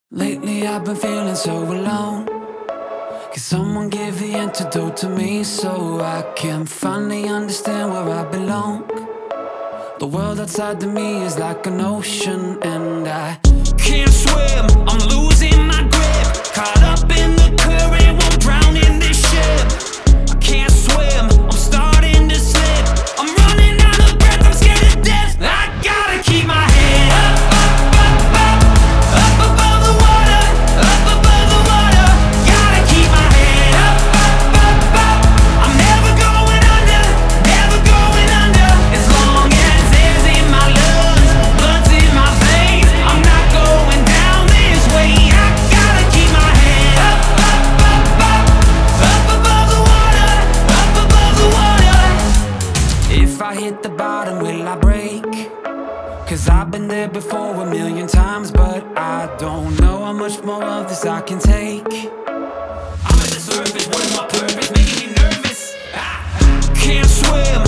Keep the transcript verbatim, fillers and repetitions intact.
Lately I've been feeling so alone. Can someone give the antidote to me so I can finally understand where I belong? The world outside of me is like an ocean and I can't swim, I'm losing my grip. Caught up in the current, won't drown in this ship. I can't swim, I'm starting to slip. I'm running out of breath, I'm scared to death. I gotta keep my head up, up, up, up, up above the water, up above the water. Gotta keep my head up, up, up, up. I'm never going under, never going under. As long as air's in my lungs, blood's in my veins, I'm not going down this way. I gotta keep my head up, up, up, up, up above the water, up above the water. If I hit the bottom, will I break? Cause I've been there before a million times, but I don't know how much more of this I can take. I'm at the surface, what is my purpose? Making me nervous. I can't swim,